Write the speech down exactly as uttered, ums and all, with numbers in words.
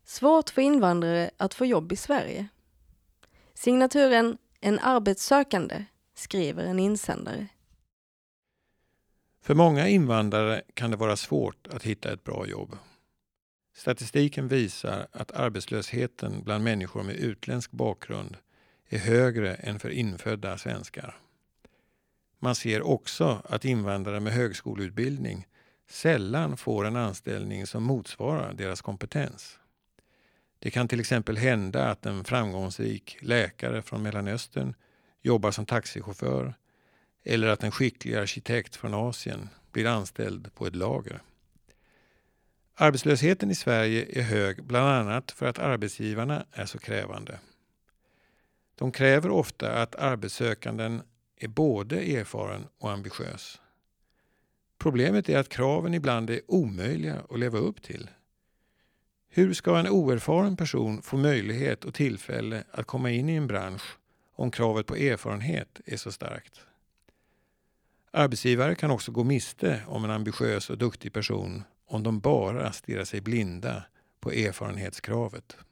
Svårt för invandrare att få jobb i Sverige. Signaturen En arbetssökande skriver en insändare. För många invandrare kan det vara svårt att hitta ett bra jobb. Statistiken visar att arbetslösheten bland människor med utländsk bakgrund är högre än för infödda svenskar. Man ser också att invandrare med högskoleutbildning sällan får en anställning som motsvarar deras kompetens. Det kan till exempel hända att en framgångsrik läkare från Mellanöstern jobbar som taxichaufför eller att en skicklig arkitekt från Asien blir anställd på ett lager. Arbetslösheten i Sverige är hög bland annat för att arbetsgivarna är så krävande. De kräver ofta att arbetssökanden är både erfaren och ambitiös. Problemet är att kraven ibland är omöjliga att leva upp till. Hur ska en oerfaren person få möjlighet och tillfälle att komma in i en bransch om kravet på erfarenhet är så starkt? Arbetsgivare kan också gå miste om en ambitiös och duktig person om de bara stirrar sig blinda på erfarenhetskravet.